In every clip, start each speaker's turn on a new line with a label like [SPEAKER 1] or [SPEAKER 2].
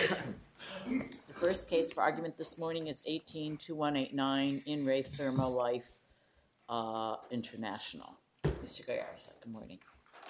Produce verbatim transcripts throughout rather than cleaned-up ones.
[SPEAKER 1] The first case for argument this morning is eighteen two one eight nine in Re Thermolife uh, International. Mister Gallarza, good morning.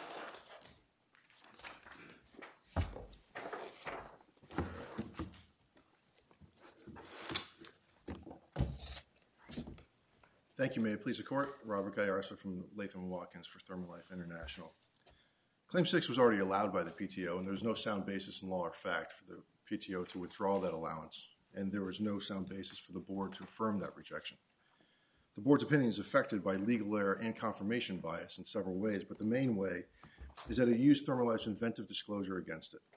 [SPEAKER 2] Thank you. May it please the court. Robert Gallarza from Latham and Watkins for Thermolife International. Claim six was already allowed by the P T O, and there was no sound basis in law or fact for the P T O to withdraw that allowance, and there was no sound basis for the board to affirm that rejection. The board's opinion is affected by legal error and confirmation bias in several ways, but the main way is that it used Thermolife's inventive disclosure against it.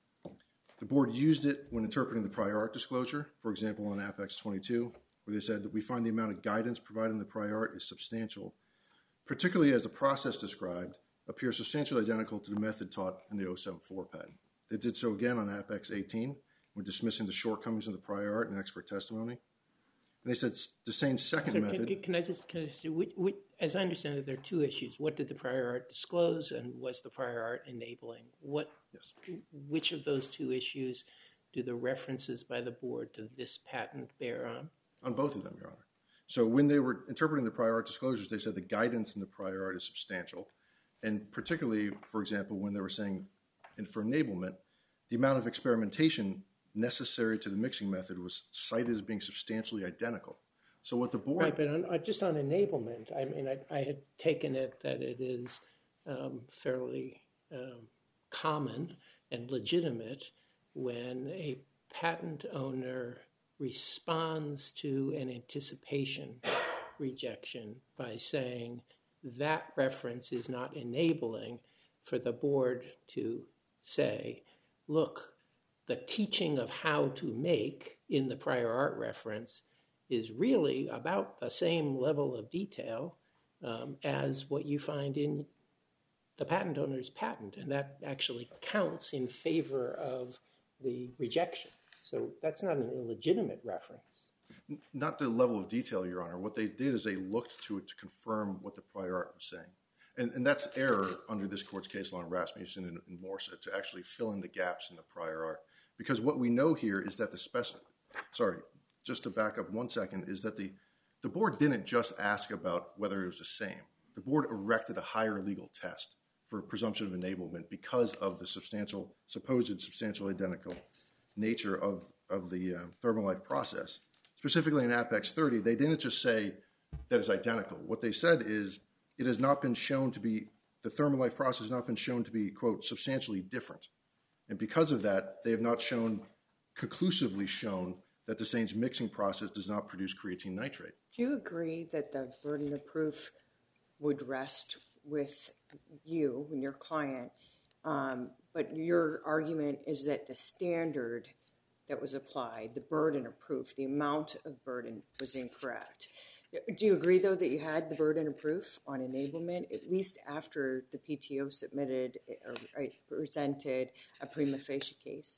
[SPEAKER 2] The board used it when interpreting the prior art disclosure, for example, on Apex twenty-two, where they said that we find the amount of guidance provided in the prior art is substantial, particularly as the process described appears substantially identical to the method taught in the oh seven four patent. They did so again on Apex eighteen, when dismissing the shortcomings of the prior art and expert testimony. And they said Desain's second
[SPEAKER 3] so
[SPEAKER 2] method...
[SPEAKER 3] Can, can I just, can I just which, which, as I understand it, there are two issues. What did the prior art disclose, and was the prior art enabling? What?
[SPEAKER 2] Yes.
[SPEAKER 3] Which of those two issues do the references by the board to this patent bear on?
[SPEAKER 2] On both of them, Your Honor. So when they were interpreting the prior art disclosures, they said the guidance in the prior art is substantial. And particularly, for example, when they were saying and for enablement, the amount of experimentation necessary to the mixing method was cited as being substantially identical. So what the board...
[SPEAKER 3] Right, but on, just on enablement, I mean, I, I had taken it that it is um, fairly um, common and legitimate when a patent owner responds to an anticipation rejection by saying that reference is not enabling, for the board to say, look, the teaching of how to make in the prior art reference is really about the same level of detail um, as what you find in the patent owner's patent, and that actually counts in favor of the rejection. So that's not an illegitimate reference.
[SPEAKER 2] Not the level of detail, Your Honor. What they did is they looked to it to confirm what the prior art was saying. And, and that's error under this court's case law in Rasmussen and, and Morsa to actually fill in the gaps in the prior art. Because what we know here is that the spec... Sorry, just to back up one second, is that the, the board didn't just ask about whether it was the same. The board erected a higher legal test for presumption of enablement because of the substantial, supposed substantial identical nature of, of the uh, Thermolife process. Specifically in Apex thirty, they didn't just say that it's identical. What they said is it has not been shown to be, the Thermolife process has not been shown to be, quote, substantially different. And because of that, they have not shown, conclusively shown, that Desain's mixing process does not produce creatine nitrate.
[SPEAKER 4] Do you agree that the burden of proof would rest with you and your client, um, but your argument is that the standard that was applied, the burden of proof, the amount of burden was incorrect? Do you agree, though, that you had the burden of proof on enablement, at least after the P T O submitted or presented a prima facie case?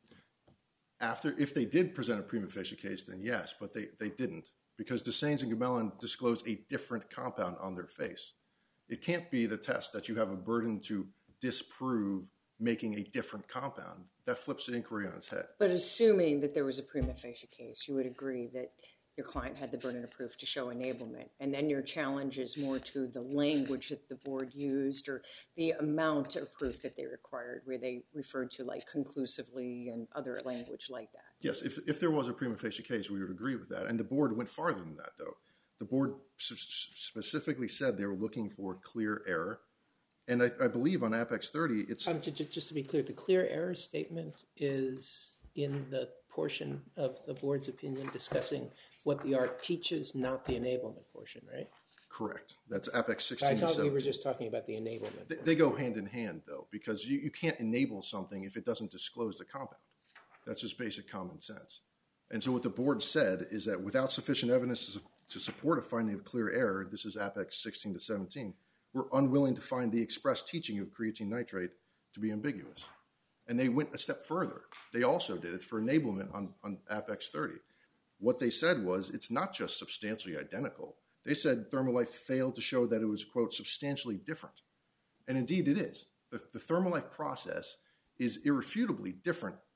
[SPEAKER 2] After, if they did present a prima facie case, then yes, but they, they didn't, because Desain's and Gmelin disclosed a different compound on their face. It can't be the test that you have a burden to disprove making a different compound. That flips the inquiry on its head.
[SPEAKER 4] But assuming that there was a prima facie case, you would agree that your client had the burden of proof to show enablement, and then your challenge is more to the language that the board used or the amount of proof that they required, where they referred to like conclusively and other language like that.
[SPEAKER 2] Yes, if, if there was a prima facie case, we would agree with that. And the board went farther than that, though. The board specifically said they were looking for clear error. And I, I believe on Apex thirty, it's...
[SPEAKER 3] Um, just, just to be clear, the clear error statement is in the portion of the board's opinion discussing what the art teaches, not the enablement portion, right?
[SPEAKER 2] Correct. That's Apex sixteen
[SPEAKER 3] I thought
[SPEAKER 2] to seventeen.
[SPEAKER 3] we were just talking about the enablement.
[SPEAKER 2] They, they go hand in hand, though, because you, you can't enable something if it doesn't disclose the compound. That's just basic common sense. And so what the board said is that without sufficient evidence to, to support a finding of clear error, this is Apex sixteen to seventeen, we're unwilling to find the express teaching of creatine nitrate to be ambiguous. And they went a step further. They also did it for enablement on, on Apex thirty. What they said was it's not just substantially identical. They said Thermolife failed to show that it was, quote, substantially different. And indeed it is. The, the Thermolife process is irrefutably different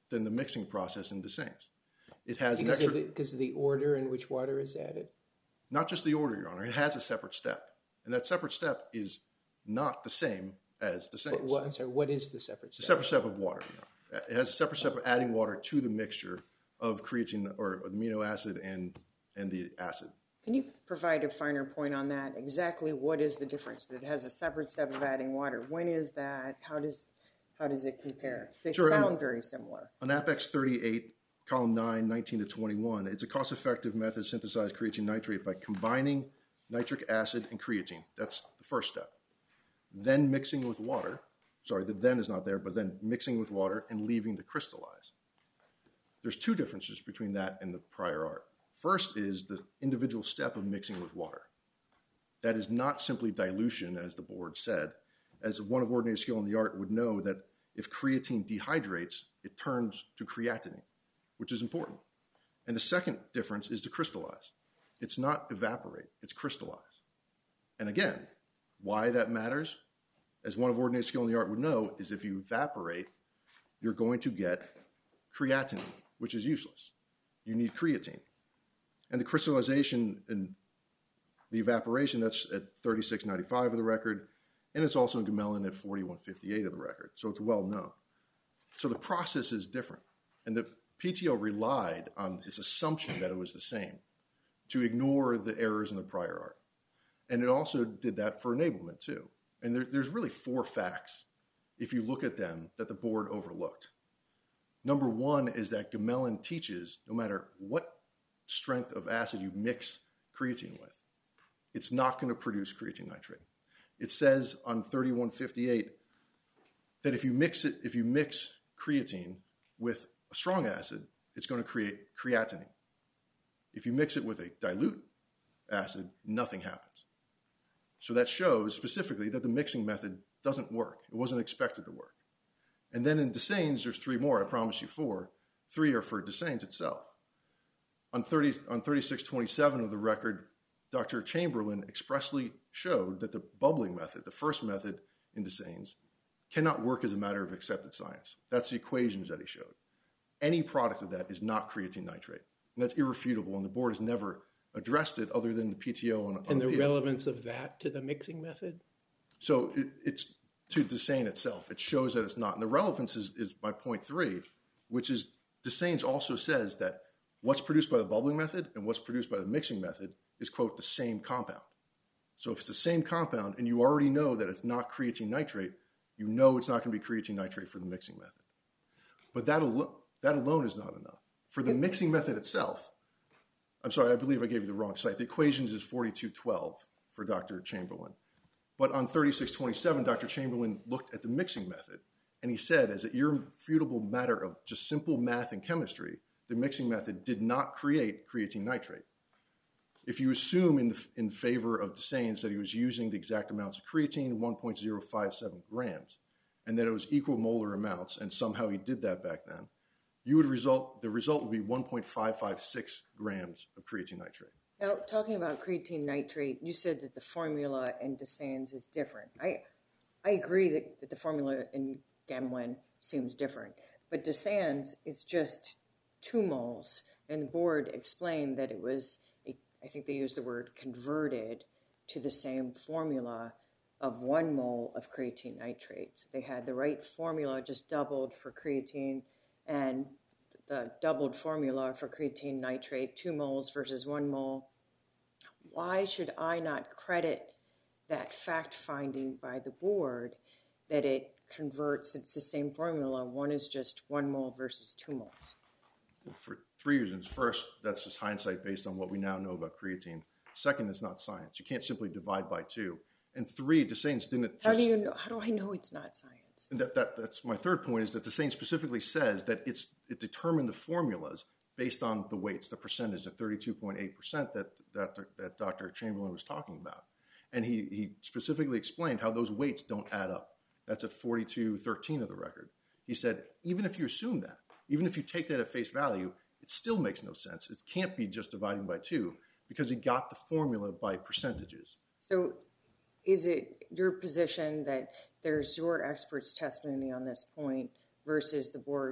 [SPEAKER 2] than the mixing process in Desains. It has
[SPEAKER 3] Because,
[SPEAKER 2] an extra,
[SPEAKER 3] of the, because of the order in which water is added?
[SPEAKER 2] not just the order, Your Honor. It has a separate step. And that separate step is not the same as Desains.
[SPEAKER 3] What, what, I'm sorry, what is the separate
[SPEAKER 2] It's a
[SPEAKER 3] step?
[SPEAKER 2] separate step of water, Your Honor. It has a separate step of adding water to the mixture of creatine or amino acid and, and the acid.
[SPEAKER 4] Can you provide a finer point on that? Exactly what is the difference? That it has a separate step of adding water. When is that? How does how does it compare? They
[SPEAKER 2] Sure,
[SPEAKER 4] sound
[SPEAKER 2] um,
[SPEAKER 4] very similar.
[SPEAKER 2] On Apex thirty-eight, column nine, nineteen to twenty-one, it's a cost-effective method to synthesize creatine nitrate by combining nitric acid and creatine. That's the first step. Then mixing with water. Sorry, the then is not there, but then mixing with water and leaving to crystallize. There's two differences between that and the prior art. First is the individual step of mixing with water. That is not simply dilution, as the board said. As one of ordinary skill in the art would know that if creatine dehydrates, it turns to creatinine, which is important. And the second difference is to crystallize. It's not evaporate, it's crystallize. And again, why that matters, as one of ordinary skill in the art would know, is if you evaporate, you're going to get creatinine, which is useless. You need creatine. And the crystallization and the evaporation, that's at thirty-six ninety-five of the record, and it's also in Gmelin at forty-one fifty-eight of the record, so it's well known. So the process is different. And the P T O relied on its assumption that it was the same to ignore the errors in the prior art. And it also did that for enablement too. And there, there's really four facts, if you look at them, that the board overlooked. Number one is that Gmelin teaches no matter what strength of acid you mix creatine with, it's not going to produce creatine nitrate. It says on thirty-one fifty-eight that if you mix it, if you mix creatine with a strong acid, it's going to create creatinine. If you mix it with a dilute acid, nothing happens. So that shows specifically that the mixing method doesn't work. It wasn't expected to work. And then in Desains, there's three more. I promise you four. Three are for Desains itself. On, thirty, on thirty-six twenty-seven of the record, Doctor Chamberlain expressly showed that the bubbling method, the first method in Desains, cannot work as a matter of accepted science. That's the equations that he showed. Any product of that is not creatine nitrate. And that's irrefutable, and the board has never addressed it other than the P T O on, on
[SPEAKER 3] And the
[SPEAKER 2] appeal.
[SPEAKER 3] relevance of that to the mixing method?
[SPEAKER 2] So it, it's to Desains itself. It shows that it's not. And the relevance is, is my point three, which is Desains also says that what's produced by the bubbling method and what's produced by the mixing method is, quote, the same compound. So if it's the same compound and you already know that it's not creatine nitrate, you know it's not going to be creatine nitrate for the mixing method. But that, al- that alone is not enough. For the mixing method itself, I'm sorry, I believe I gave you the wrong site. The equations is forty-two twelve for Doctor Chamberlain. But on thirty-six twenty-seven, Doctor Chamberlain looked at the mixing method, and he said, as an irrefutable matter of just simple math and chemistry, the mixing method did not create creatine nitrate. If you assume in, the, in favor of Desains that he was using the exact amounts of creatine, one point zero five seven grams, and that it was equal molar amounts, and somehow he did that back then, you would result, the result would be one point five five six grams of creatine nitrate.
[SPEAKER 4] Now, talking about creatine nitrate, you said that the formula in Desains is different. I I agree that, that the formula in Gmelin seems different, but Desains is just two moles, and the board explained that it was, a, I think they used the word converted to the same formula of one mole of creatine nitrate. So they had the right formula, just doubled for creatine, and the doubled formula for creatine nitrate, two moles versus one mole. Why should I not credit that fact finding by the board that it converts, it's the same formula, one is just one mole versus two moles?
[SPEAKER 2] For three reasons. First, that's just hindsight based on what we now know about creatine. Second, it's not science. You can't simply divide by two. And three, Desains didn't just...
[SPEAKER 4] How do you know, how do I know it's not science?
[SPEAKER 2] And that, that, that's my third point, is that Desains specifically says that it's it determined the formulas based on the weights, the percentage, the thirty-two point eight percent that, that, that Doctor Chamberlain was talking about. And he, he specifically explained how those weights don't add up. That's at forty-two thirteen of the record. He said, even if you assume that, even if you take that at face value, it still makes no sense. It can't be just dividing by two, because he got the formula by percentages.
[SPEAKER 4] So is it your position that there's your expert's testimony on this point versus the board's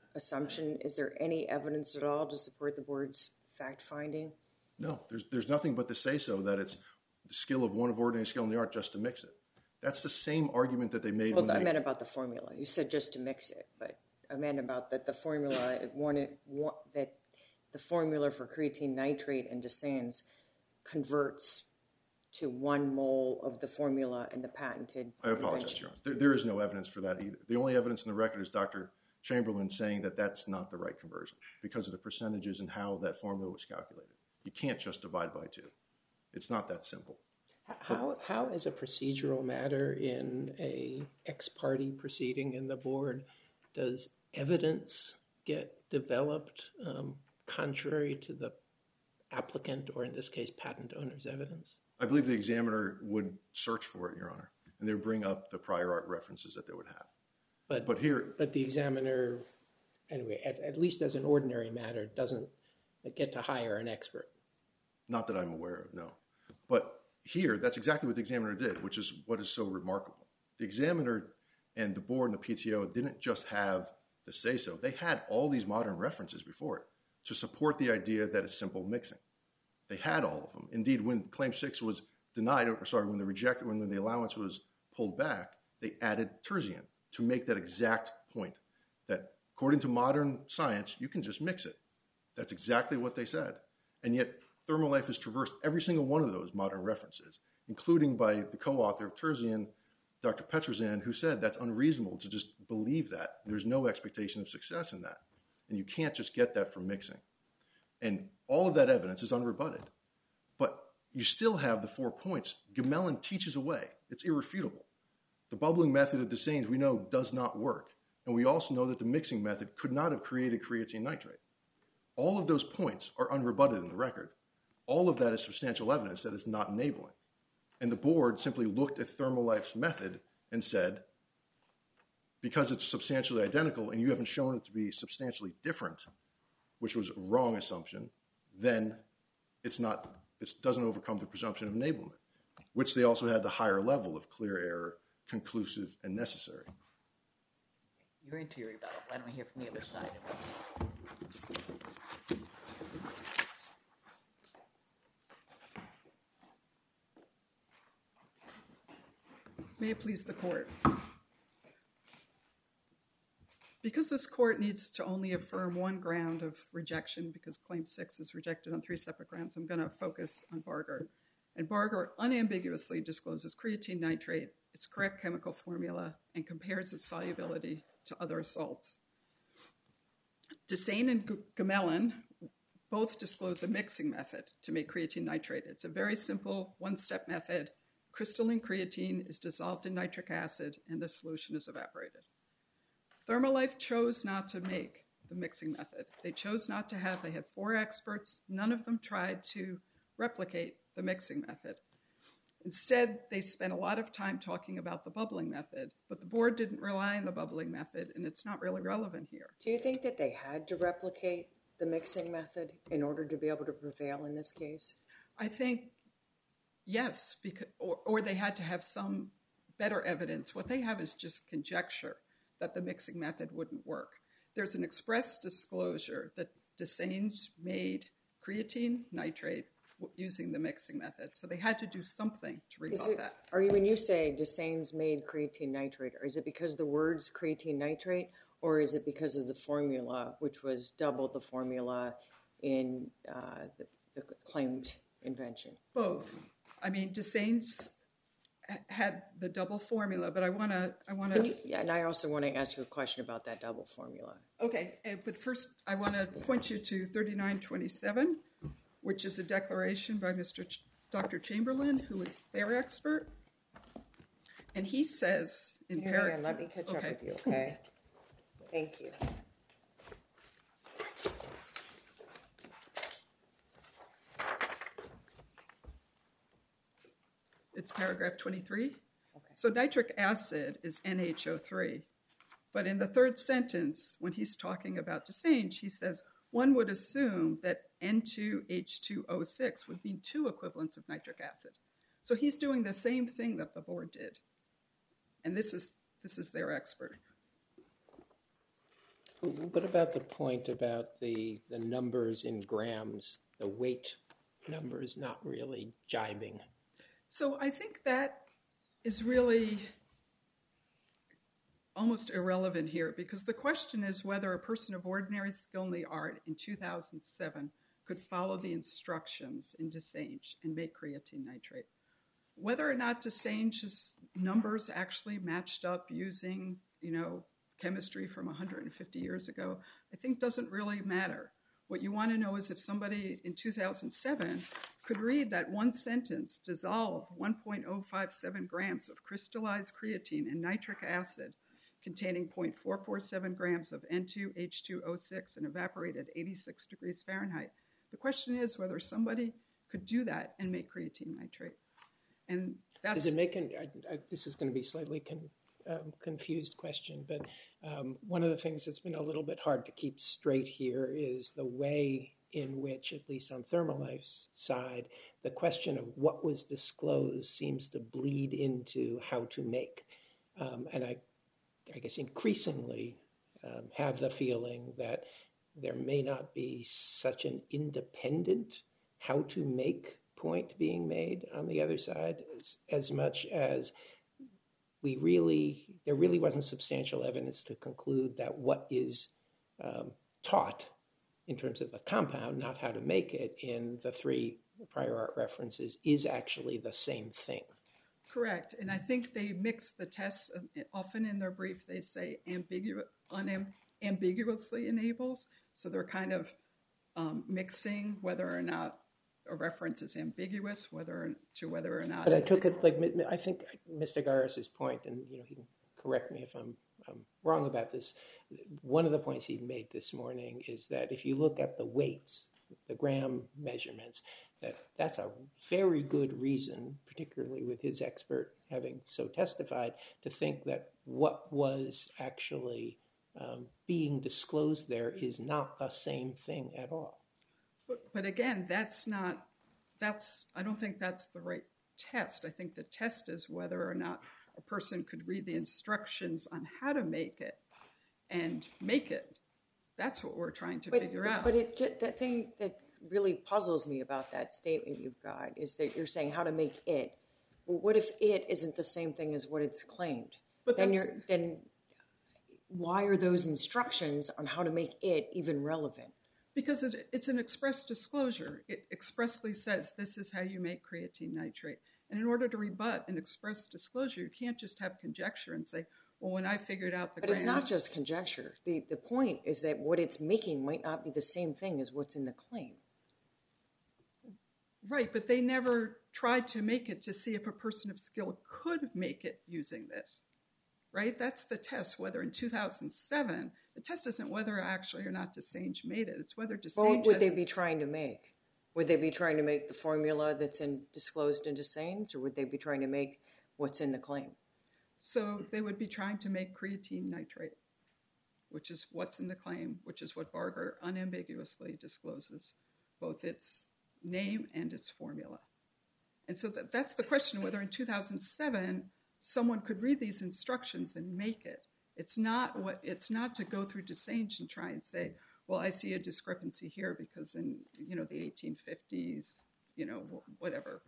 [SPEAKER 4] assumption. Is there any evidence at all to support the board's fact-finding?
[SPEAKER 2] No, there's there's nothing but to say so that it's the skill of one of ordinary skill in the art just to mix it. That's the same argument that they made.
[SPEAKER 4] Well,
[SPEAKER 2] when
[SPEAKER 4] I
[SPEAKER 2] they,
[SPEAKER 4] meant about the formula. You said just to mix it, but I meant about that the formula wanted one, that the formula for creatine nitrate and Desane's converts to one mole of the formula in the patented
[SPEAKER 2] I apologize,
[SPEAKER 4] invention.
[SPEAKER 2] Your Honor. There, there is no evidence for that either. The only evidence in the record is Doctor Chamberlain saying that that's not the right conversion because of the percentages and how that formula was calculated. You can't just divide by two. It's not that simple.
[SPEAKER 3] How, how as a procedural matter in a ex parte proceeding in the board, does evidence get developed um, contrary to the applicant, or in this case, patent owner's evidence?
[SPEAKER 2] I believe the examiner would search for it, Your Honor, and they would bring up the prior art references that they would have.
[SPEAKER 3] But,
[SPEAKER 2] but here...
[SPEAKER 3] But the examiner, anyway, at, at least as an ordinary matter, doesn't get to hire an expert.
[SPEAKER 2] Not that I'm aware of, no. But here, that's exactly what the examiner did, which is what is so remarkable. The examiner and the board and the P T O didn't just have the say-so. They had all these modern references before it to support the idea that it's simple mixing. They had all of them. Indeed, when Claim six was denied, or sorry, when the reject, when the allowance was pulled back, they added tersiane to make that exact point, that according to modern science, you can just mix it. That's exactly what they said. And yet, Thermolife has traversed every single one of those modern references, including by the co-author of tersiane, Doctor Petrozan, who said that's unreasonable to just believe that. There's no expectation of success in that. And you can't just get that from mixing. And all of that evidence is unrebutted. But you still have the four points. Gmelin teaches away. It's irrefutable. The bubbling method of Desane's, we know, does not work. And we also know that the mixing method could not have created creatine nitrate. All of those points are unrebutted in the record. All of that is substantial evidence that it's not enabling. And the board simply looked at Thermolife's method and said, because it's substantially identical and you haven't shown it to be substantially different, which was a wrong assumption, then it's not, it doesn't overcome the presumption of enablement, which they also had the higher level of clear error, conclusive, and necessary.
[SPEAKER 1] You're into your rebuttal. Why don't we hear from the other side?
[SPEAKER 5] May it please the court. Because this court needs to only affirm one ground of rejection, because Claim six is rejected on three separate grounds, I'm going to focus on Barger. And Barger unambiguously discloses creatine nitrate, its correct chemical formula, and compares its solubility to other salts. Desane and Gmelin both disclose a mixing method to make creatine nitrate. It's a very simple one-step method. Crystalline creatine is dissolved in nitric acid, and the solution is evaporated. Thermolife chose not to make the mixing method. They chose not to have, they had four experts. None of them tried to replicate the mixing method. Instead, they spent a lot of time talking about the bubbling method, but the board didn't rely on the bubbling method, and it's not really relevant here.
[SPEAKER 4] Do you think that they had to replicate the mixing method in order to be able to prevail in this case?
[SPEAKER 5] I think yes, because, or, or they had to have some better evidence. What they have is just conjecture that the mixing method wouldn't work. There's an express disclosure that Desane's made creatine nitrate using the mixing method. So they had to do something to rebut that.
[SPEAKER 4] Are you, when you say Desane's made creatine nitrate, or is it because the words creatine nitrate, or is it because of the formula, which was double the formula in uh, the, the claimed invention?
[SPEAKER 5] Both. I mean, Desane's had the double formula, but I want to, I want to.
[SPEAKER 4] Yeah, and I also want to ask you a question about that double formula.
[SPEAKER 5] Okay, but first I want to point you to thirty-nine twenty-seven, which is a declaration by Mister Ch- Doctor Chamberlain, who is their expert, and he says in
[SPEAKER 4] Here,
[SPEAKER 5] paragraph.
[SPEAKER 4] let me catch
[SPEAKER 5] okay.
[SPEAKER 4] up with you, okay? Thank you.
[SPEAKER 5] It's paragraph twenty-three.
[SPEAKER 4] Okay.
[SPEAKER 5] So nitric acid is N H O three. But in the third sentence, when he's talking about Desane, he says, one would assume that N two H two O six would mean two equivalents of nitric acid. So he's doing the same thing that the board did. And this is this is their expert.
[SPEAKER 3] What about the point about the, the numbers in grams, the weight numbers not really jibing?
[SPEAKER 5] So I think that is really almost irrelevant here, because the question is whether a person of ordinary skill in the art in two thousand seven could follow the instructions in Dessange and make creatine nitrate. Whether or not Dessange's numbers actually matched up using, you know, chemistry from one hundred fifty years ago, I think doesn't really matter. What you want to know is if somebody in two thousand seven could read that one sentence, dissolve one point zero five seven grams of crystallized creatine in nitric acid containing zero point four four seven grams of N two H two O six and evaporate at eighty-six degrees Fahrenheit. The question is whether somebody could do that and make creatine nitrate. And that's...
[SPEAKER 3] Does it make an, I, I, this is going to be slightly con, um, confused question, but um, one of the things that's been a little bit hard to keep straight here is the way in which, at least on Thermalife's side, the question of what was disclosed seems to bleed into how to make. Um, and I, I guess increasingly um, have the feeling that there may not be such an independent how to make point being made on the other side as, as much as we really, there really wasn't substantial evidence to conclude that what is um, taught in terms of the compound, not how to make it, in the three prior art references is actually the same thing.
[SPEAKER 5] Correct. And I think they mix the tests. Often in their brief, they say ambigu- unambiguously enables. So they're kind of um, mixing whether or not a reference is ambiguous, whether to whether or not.
[SPEAKER 3] But I took it like I think Mister Garris's point, and you know he can correct me if I'm, I'm wrong about this. One of the points he made this morning is that if you look at the weights, the gram measurements, that that's a very good reason, particularly with his expert having so testified, to think that what was actually um, being disclosed there is not the same thing at all.
[SPEAKER 5] But, but again, that's not, that's, I don't think that's the right test. I think the test is whether or not a person could read the instructions on how to make it and make it. That's what we're trying to
[SPEAKER 4] but,
[SPEAKER 5] figure out.
[SPEAKER 4] But it, the thing that really puzzles me about that statement you've got is that you're saying how to make it. Well, what if it isn't the same thing as what it's claimed?
[SPEAKER 5] But
[SPEAKER 4] then you're then why are those instructions on how to make it even relevant?
[SPEAKER 5] Because it, it's an express disclosure. It expressly says this is how you make creatine nitrate. And in order to rebut an express disclosure, you can't just have conjecture and say, well, when I figured out the
[SPEAKER 4] But
[SPEAKER 5] grams,
[SPEAKER 4] it's not just conjecture. The, the point is that what it's making might not be the same thing as what's in the claim.
[SPEAKER 5] Right, but they never tried to make it to see if a person of skill could make it using this. Right? That's the test, whether in two thousand seven, the test isn't whether actually or not Dessange made it. It's whether Dessange
[SPEAKER 4] Well, what would they
[SPEAKER 5] has
[SPEAKER 4] be
[SPEAKER 5] its-
[SPEAKER 4] trying to make? Would they be trying to make the formula that's in, disclosed in Dessange, or would they be trying to make what's in the claim?
[SPEAKER 5] So they would be trying to make creatine nitrate, which is what's in the claim, which is what Barger unambiguously discloses, both its name and its formula. And so that, that's the question, whether in two thousand seven someone could read these instructions and make it. It's not what it's not to go through Dessange and try and say, well, I see a discrepancy here because in, you know, the eighteen fifties, you know, whatever.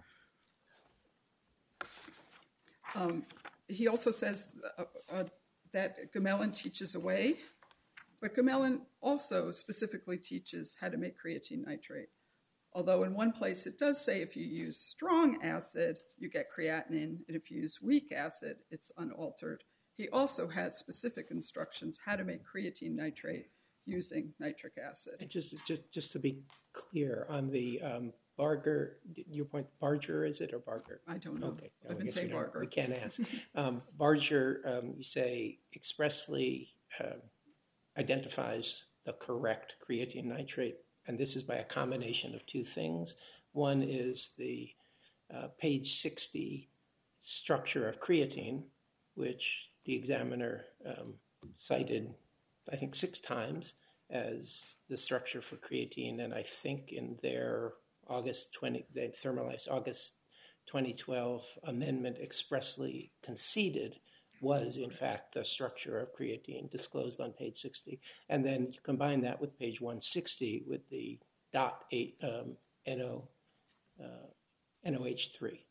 [SPEAKER 5] Um, he also says uh, uh, that Gmelin teaches away, but Gmelin also specifically teaches how to make creatine nitrate. Although in one place it does say if you use strong acid, you get creatinine, and if you use weak acid, it's unaltered. He also has specific instructions how to make creatine nitrate using nitric acid.
[SPEAKER 3] And just, just, just to be clear on the um, Barger, your point, Barger is it or Barger?
[SPEAKER 5] I don't know.
[SPEAKER 3] Okay,
[SPEAKER 5] I've
[SPEAKER 3] I
[SPEAKER 5] been
[SPEAKER 3] guess
[SPEAKER 5] saying
[SPEAKER 3] we don't-
[SPEAKER 5] Barger.
[SPEAKER 3] We can't ask. um, Barger, um, you say expressly uh, identifies the correct creatine nitrate, and this is by a combination of two things. One is the uh, page sixty structure of creatine, which the examiner um, cited, I think, six times as the structure for creatine, and I think in their August twentieth, the Thermalife's August twenty twelve amendment expressly conceded was, in fact, the structure of creatine disclosed on page sixty. And then you combine that with page one sixty with the dot eight um, N O, uh, N O H three.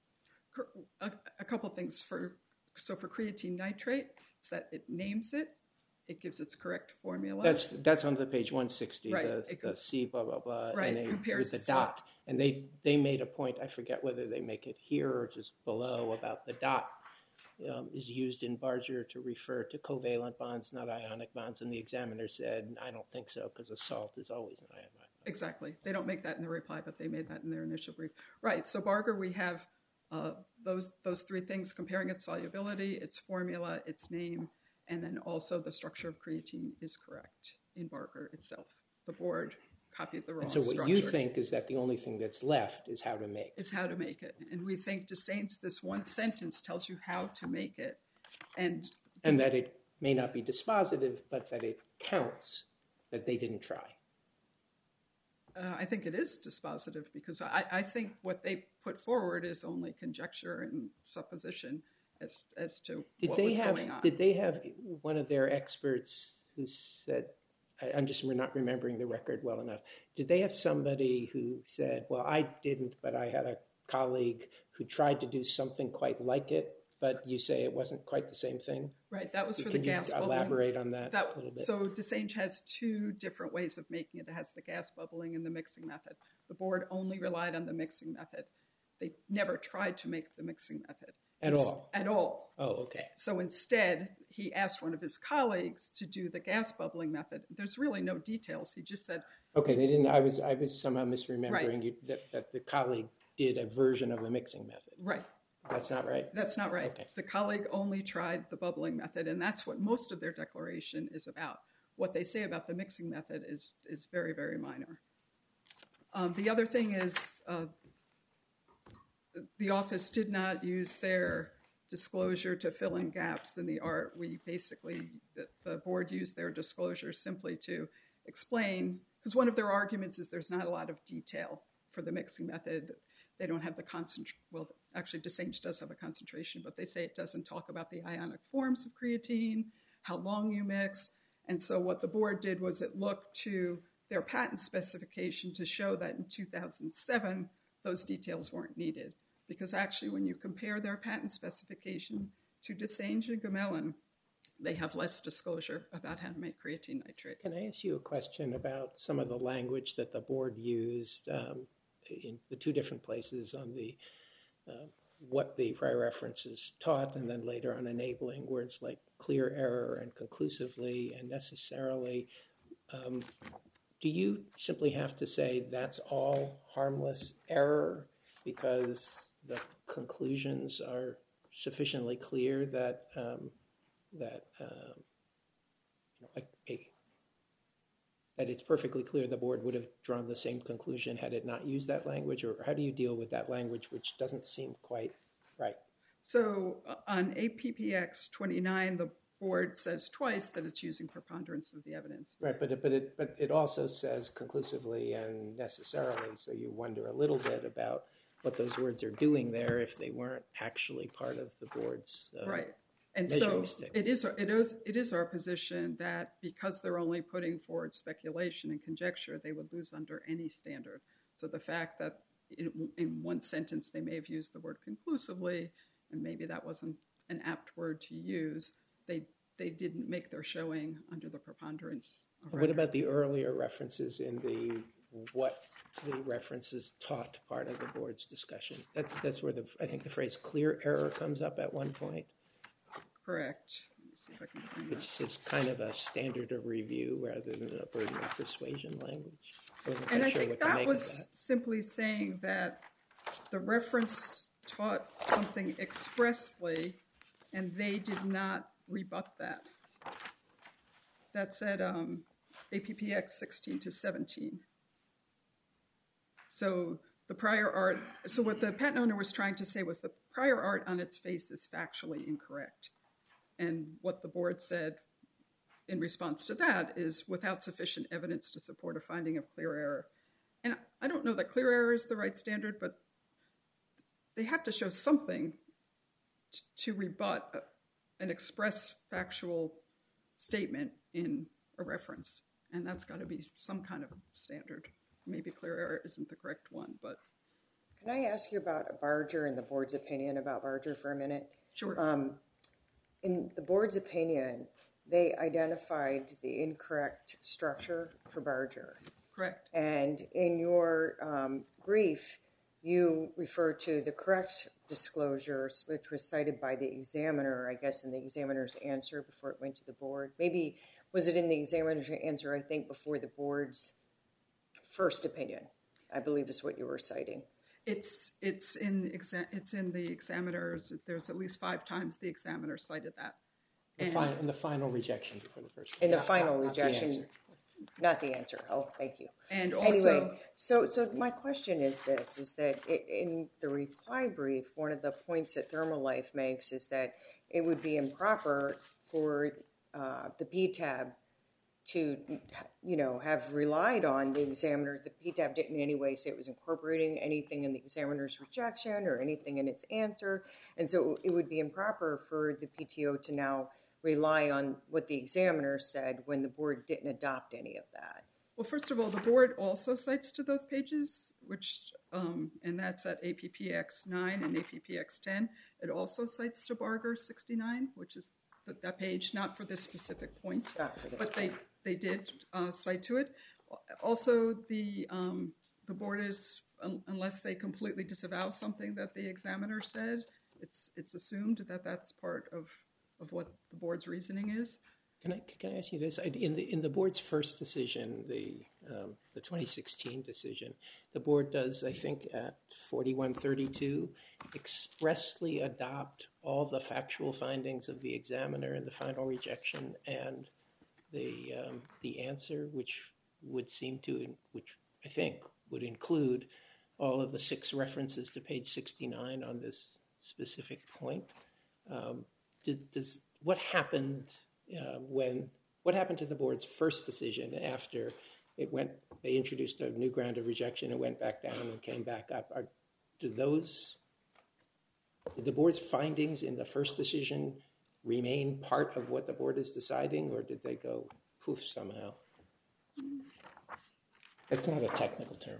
[SPEAKER 5] A, a couple things. For So for creatine nitrate, it's that it names it, it gives its correct formula.
[SPEAKER 3] That's that's on the page one sixty,
[SPEAKER 5] right.
[SPEAKER 3] the,
[SPEAKER 5] it,
[SPEAKER 3] the C blah, blah, blah,
[SPEAKER 5] right.
[SPEAKER 3] and
[SPEAKER 5] compares
[SPEAKER 3] with the dot. And they, they made a point, I forget whether they make it here or just below, about the dot um, is used in Barger to refer to covalent bonds, not ionic bonds. And the examiner said, I don't think so, because a salt is always an ionic bond.
[SPEAKER 5] Exactly. They don't make that in the reply, but they made that in their initial brief. Right. So Barger, we have uh, those those three things, comparing its solubility, its formula, its name, and then also the structure of creatine is correct in Barger itself. The board copied the wrong
[SPEAKER 3] And so what
[SPEAKER 5] structure.
[SPEAKER 3] you think is that the only thing that's left is how to make it.
[SPEAKER 5] It's how to make it. And we think Desaintes, this one sentence tells you how to make it. And
[SPEAKER 3] And that it may not be dispositive, but that it counts that they didn't try.
[SPEAKER 5] Uh, I think it is dispositive because I, I think what they put forward is only conjecture and supposition as as to
[SPEAKER 3] Did
[SPEAKER 5] what
[SPEAKER 3] they
[SPEAKER 5] was
[SPEAKER 3] have,
[SPEAKER 5] going on.
[SPEAKER 3] Did they have one of their experts who said, I, I'm just not remembering the record well enough, did they have somebody who said, well, I didn't, but I had a colleague who tried to do something quite like it, but you say it wasn't quite the same thing?
[SPEAKER 5] Right, that was for
[SPEAKER 3] Can
[SPEAKER 5] the
[SPEAKER 3] you
[SPEAKER 5] gas bubbling.
[SPEAKER 3] elaborate on that,
[SPEAKER 5] that
[SPEAKER 3] a little bit?
[SPEAKER 5] So Desaintes has two different ways of making it. It has the gas bubbling and the mixing method. The board only relied on the mixing method. They never tried to make the mixing method.
[SPEAKER 3] At
[SPEAKER 5] It's-
[SPEAKER 3] all?
[SPEAKER 5] At all.
[SPEAKER 3] Oh, okay.
[SPEAKER 5] So instead, he asked one of his colleagues to do the gas bubbling method. There's really no details. He just said,
[SPEAKER 3] Okay, they didn't, I was I was somehow misremembering
[SPEAKER 5] Right.
[SPEAKER 3] you, that, that the colleague did a version of the mixing method.
[SPEAKER 5] right,
[SPEAKER 3] That's not right?
[SPEAKER 5] that's not right.
[SPEAKER 3] Okay.
[SPEAKER 5] The colleague only tried the bubbling method, and that's what most of their declaration is about. What they say about the mixing method is, is very, very minor. Um, the other thing is uh, the office did not use their disclosure to fill in gaps in the art. We basically, the, the board used their disclosure simply to explain, because one of their arguments is there's not a lot of detail for the mixing method. They don't have the concentration, well, actually Desaintes does have a concentration, but they say it doesn't talk about the ionic forms of creatine, how long you mix. And so what the board did was it looked to their patent specification to show that in two thousand seven, those details weren't needed. Because actually when you compare their patent specification to Desaintes and Gamelin, they have less disclosure about how to make creatine nitrate.
[SPEAKER 3] Can I ask you a question about some of the language that the board used um, in the two different places on the uh, what the prior references taught, and then later on enabling words like clear error and conclusively and necessarily? Um, do you simply have to say that's all harmless error because the conclusions are sufficiently clear that um, that um, you know, like a, that it's perfectly clear the board would have drawn the same conclusion had it not used that language? Or how do you deal with that language, which doesn't seem quite right?
[SPEAKER 5] So uh, on A P P X twenty-nine, the board says twice that it's using preponderance of the evidence.
[SPEAKER 3] Right, but it, but it but it also says conclusively and necessarily, so you wonder a little bit about what those words are doing there if they weren't actually part of the board's uh,
[SPEAKER 5] Right. And
[SPEAKER 3] measuring
[SPEAKER 5] so
[SPEAKER 3] stick.
[SPEAKER 5] it is, it is it is our position that because they're only putting forward speculation and conjecture, they would lose under any standard. So the fact that in, in one sentence they may have used the word conclusively, and maybe that wasn't an apt word to use, they they didn't make their showing under the preponderance of
[SPEAKER 3] What
[SPEAKER 5] record.
[SPEAKER 3] about the earlier references in the what the references taught part of the board's discussion? That's that's where the I think the phrase clear error comes up at one point.
[SPEAKER 5] Correct. Let me see if I can find that.
[SPEAKER 3] It's just kind of a standard of review rather than a burden of persuasion language. I wasn't
[SPEAKER 5] And
[SPEAKER 3] quite
[SPEAKER 5] I
[SPEAKER 3] sure
[SPEAKER 5] think
[SPEAKER 3] what to
[SPEAKER 5] that
[SPEAKER 3] make
[SPEAKER 5] was
[SPEAKER 3] of that.
[SPEAKER 5] simply saying that the reference taught something expressly, and they did not rebut that. That's at um, A P P X sixteen to seventeen. So the prior art, so what the patent owner was trying to say was the prior art on its face is factually incorrect. And what the board said in response to that is without sufficient evidence to support a finding of clear error. And I don't know that clear error is the right standard, but they have to show something t- to rebut an express factual statement in a reference, and that's got to be some kind of standard. Maybe clear error isn't the correct one, but...
[SPEAKER 4] Can I ask you about Barger and the board's opinion about Barger for a minute?
[SPEAKER 5] Sure.
[SPEAKER 4] Um, in the board's opinion, they identified the incorrect structure for Barger.
[SPEAKER 5] Correct.
[SPEAKER 4] And in your um, brief, you refer to the correct disclosure, which was cited by the examiner, I guess, in the examiner's answer before it went to the board. Maybe, was it in the examiner's answer, I think, before the board's first opinion, I believe is what you were citing.
[SPEAKER 5] It's it's in exa- it's in the examiner's. There's at least five times the examiner cited that.
[SPEAKER 3] The
[SPEAKER 5] And-
[SPEAKER 3] final, in the final rejection before the first.
[SPEAKER 4] In the
[SPEAKER 3] Not-
[SPEAKER 4] final
[SPEAKER 3] not- not the
[SPEAKER 4] rejection,
[SPEAKER 3] answer.
[SPEAKER 4] not the answer. Oh, thank you.
[SPEAKER 5] And also,
[SPEAKER 4] Anyway, so so my question is this, is that it, in the reply brief, one of the points that Thermalife makes is that it would be improper for uh, the P T A B to, you know, have relied on the examiner. The P T A B didn't in any way say it was incorporating anything in the examiner's rejection or anything in its answer. And so it would be improper for the P T O to now rely on what the examiner said when the board didn't adopt any of that.
[SPEAKER 5] well, first of all, the board also cites to those pages, which um, and that's at A P P X nine and A P P X ten. It also cites to Barger sixty-nine, which is th- that page, not for this specific point,
[SPEAKER 4] Not for this
[SPEAKER 5] but they
[SPEAKER 4] point.
[SPEAKER 5] they did uh, cite to it. Also, the um, the board is, un- unless they completely disavow something that the examiner said, it's it's assumed that that's part of, of what the board's reasoning is.
[SPEAKER 3] Can I can I ask you this? I- In the in the board's first decision, the um, the twenty sixteen decision, the board does, I think, at forty-one thirty-two, expressly adopt all the factual findings of the examiner in the final rejection and the um, the answer, which would seem to, which I think would include all of the six references to page sixty-nine on this specific point. Um, did, does what happened uh, when what happened to the board's first decision after it went? They introduced a new ground of rejection and went back down and came back up. Are, do those did the board's findings in the first decision remain part of what the board is deciding, or did they go poof somehow? That's not a technical term.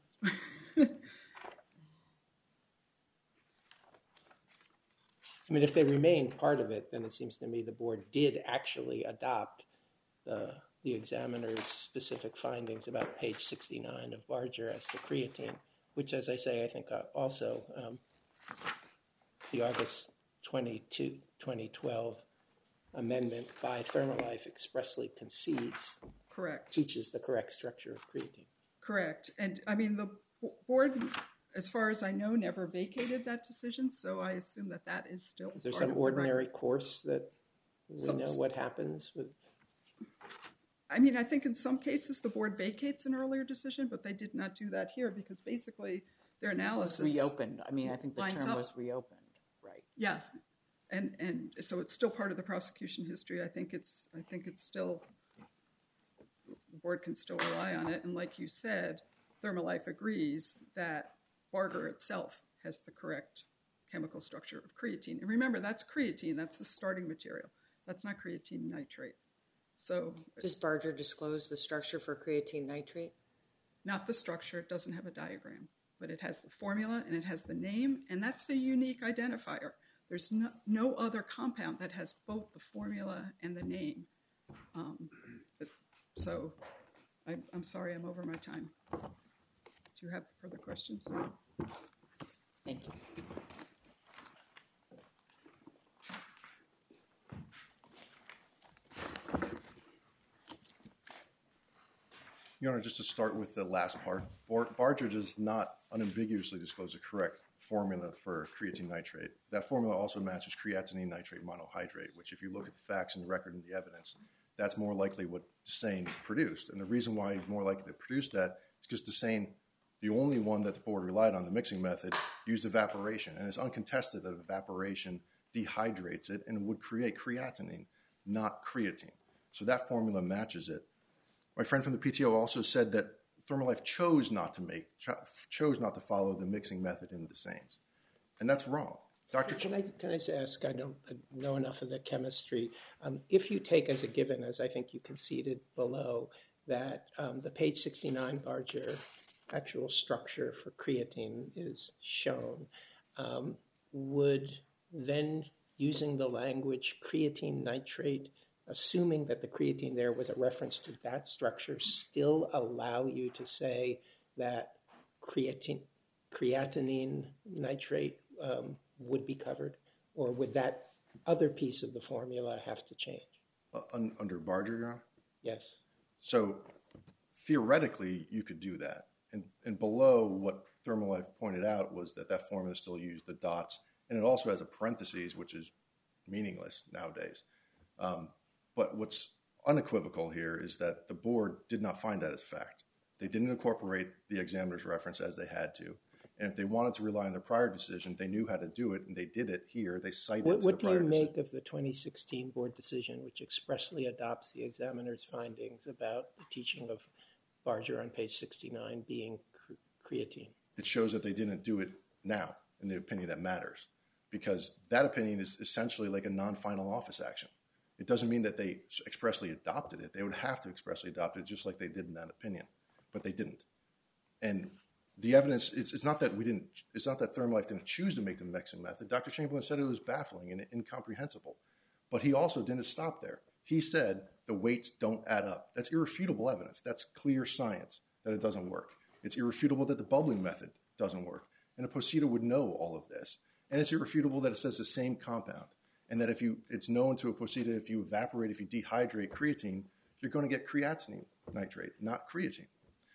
[SPEAKER 3] I mean, if they remain part of it, then it seems to me the board did actually adopt the, the examiner's specific findings about page sixty-nine of Barger as to creatine, which, as I say, I think uh, also um, the August twenty-second, twenty twelve amendment by Thermalife expressly concedes,
[SPEAKER 5] Correct.
[SPEAKER 3] teaches the correct structure of creatine.
[SPEAKER 5] Correct. And I mean, the b- board, as far as I know, never vacated that decision, so I assume that that is still
[SPEAKER 3] Is there
[SPEAKER 5] part
[SPEAKER 3] some
[SPEAKER 5] of the
[SPEAKER 3] ordinary
[SPEAKER 5] record.
[SPEAKER 3] course that we
[SPEAKER 5] Some-
[SPEAKER 3] know what happens with?
[SPEAKER 5] I mean, I think in some cases the board vacates an earlier decision, but they did not do that here because basically their
[SPEAKER 1] It was
[SPEAKER 5] analysis
[SPEAKER 1] reopened. I mean, I think the
[SPEAKER 5] lines
[SPEAKER 1] term
[SPEAKER 5] up.
[SPEAKER 1] was reopened. Right.
[SPEAKER 5] Yeah, and and so it's still part of the prosecution history. I think it's I think it's still the board can still rely on it. And like you said, Thermalife agrees that Barger itself has the correct chemical structure of creatine. And remember, that's creatine. That's the starting material. That's not creatine nitrate. So
[SPEAKER 4] Does Barger disclose the structure for creatine nitrate?
[SPEAKER 5] not the structure. It doesn't have a diagram, but it has the formula and it has the name, and that's the unique identifier. There's no, no other compound that has both the formula and the name. Um, but- so I, I'm sorry, I'm over my time. Do you have further questions?
[SPEAKER 1] Thank you.
[SPEAKER 2] Your Honor, just to start with the last part, Bar- Barger does not unambiguously disclose the correct formula for creatine nitrate. That formula also matches creatinine nitrate monohydrate, which if you look at the facts and the record and the evidence, that's more likely what Desane produced. And the reason why he's more likely to produce that is because Desane, the only one that the board relied on, the mixing method, used evaporation. And it's uncontested that evaporation dehydrates it and would create creatinine, not creatine. So that formula matches it. My friend from the P T O also said that Thermalife chose not to make, cho- chose not to follow the mixing method in Desane's. And that's wrong. Doctor
[SPEAKER 3] Can I, can I just ask, I don't know enough of the chemistry. Um, if you take as a given, as I think you conceded below, that um, the page sixty-nine Barger actual structure for creatine is shown, um, would then using the language creatine nitrate, assuming that the creatine there was a reference to that structure, still allow you to say that creatine, creatinine nitrate um, would be covered? Or would that other piece of the formula have to change?
[SPEAKER 2] Uh, un, under Barger, Your Honor?
[SPEAKER 3] Yes.
[SPEAKER 2] So theoretically, you could do that. And, and below what Thermalife pointed out was that that formula still used the dots, and it also has a parentheses, which is meaningless nowadays. Um, but what's unequivocal here is that the board did not find that as a fact. They didn't incorporate the examiner's reference as they had to. And if they wanted to rely on their prior decision, they knew how to do it, and they did it here. They cited
[SPEAKER 3] What,
[SPEAKER 2] to
[SPEAKER 3] what
[SPEAKER 2] the
[SPEAKER 3] do you
[SPEAKER 2] prior
[SPEAKER 3] make
[SPEAKER 2] decision.
[SPEAKER 3] of the twenty sixteen board decision, which expressly adopts the examiner's findings about the teaching of Barger on page sixty-nine being cre- creatine?
[SPEAKER 2] It shows that they didn't do it now, in the opinion that matters, because that opinion is essentially like a non-final office action. It doesn't mean that they expressly adopted it. They would have to expressly adopt it just like they did in that opinion, but they didn't. And the evidence, it's, it's not that we didn't, it's not that Thermalife didn't choose to make the mixing method. Doctor Chamberlain said it was baffling and incomprehensible, but he also didn't stop there. He said the weights don't add up. That's irrefutable evidence. That's clear science that it doesn't work. It's irrefutable that the bubbling method doesn't work. And a posita would know all of this. And it's irrefutable that it says the same compound. And that if you, it's known to a posita, if you evaporate, if you dehydrate creatine, you're going to get creatinine nitrate, not creatine.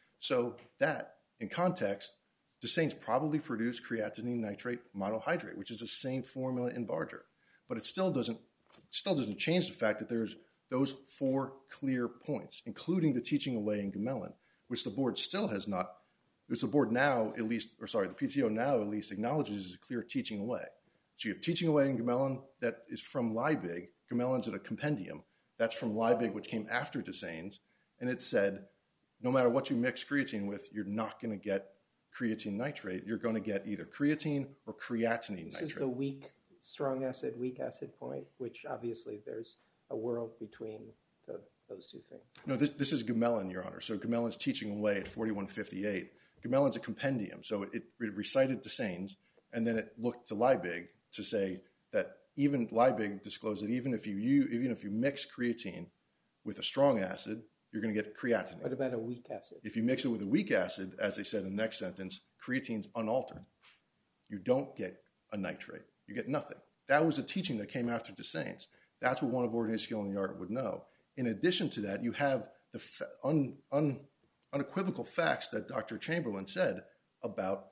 [SPEAKER 2] So that, in context, Desains probably produced creatinine nitrate monohydrate, which is the same formula in Barger. But it still doesn't, still doesn't change the fact that there's those four clear points, including the teaching away in Gmelin, which the board still has not, which the board now at least, or sorry, the P T O now at least acknowledges is a clear teaching away. So you have teaching away in Gmelin that is from Liebig. Gmelin's in a compendium. That's from Liebig, which came after Desains. And it said, no matter what you mix creatine with, you're not going to get creatine nitrate. You're going to get either creatine or creatinine
[SPEAKER 3] This
[SPEAKER 2] nitrate.
[SPEAKER 3] is the weak, strong acid, weak acid point, which obviously there's a world between the, those two things.
[SPEAKER 2] No, this, this is Gmelin, Your Honor. So Gmelin's teaching away at forty-one fifty-eight. Gmelin's a compendium. So it, it recited Desains, and then it looked to Liebig to say that even Liebig disclosed that even if you, you even if you mix creatine with a strong acid, you're going to get creatinine.
[SPEAKER 3] What about a weak acid?
[SPEAKER 2] If you mix it with a weak acid, as they said in the next sentence, creatine's unaltered. You don't get a nitrate. You get nothing. That was a teaching that came after Desains. That's what one of ordinary skill in the art would know. In addition to that, you have the un, un, unequivocal facts that Doctor Chamberlain said about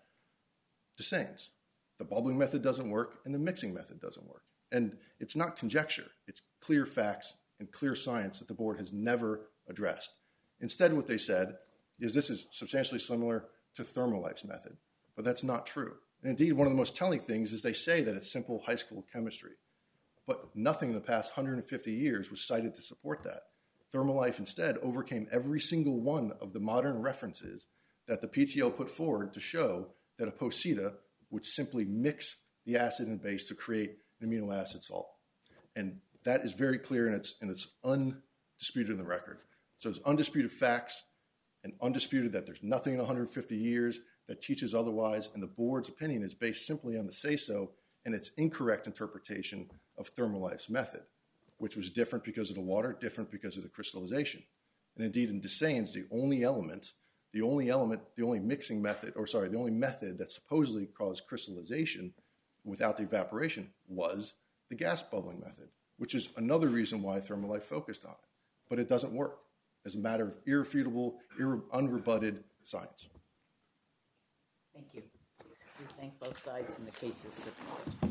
[SPEAKER 2] Desains. The bubbling method doesn't work, and the mixing method doesn't work. And it's not conjecture. It's clear facts and clear science that the board has never addressed. Instead, what they said is this is substantially similar to Thermalife's method, but that's not true. And indeed, one of the most telling things is they say that it's simple high school chemistry, but nothing in the past one hundred fifty years was cited to support that. Thermalife instead overcame every single one of the modern references that the P T O put forward to show that a posita would simply mix the acid and base to create an amino acid salt. And that is very clear, and it's, and it's undisputed in the record. So it's undisputed facts and undisputed that there's nothing in one hundred fifty years that teaches otherwise, and the board's opinion is based simply on the say-so and its incorrect interpretation of Thermalife's method, which was different because of the water, different because of the crystallization. And indeed, in Desains, the only element, the only element, the only mixing method, or sorry, the only method that supposedly caused crystallization without the evaporation was the gas bubbling method, which is another reason why Thermalife focused on it. But it doesn't work as a matter of irrefutable, irre- unrebutted science.
[SPEAKER 1] Thank you. We thank both sides in the cases submitted.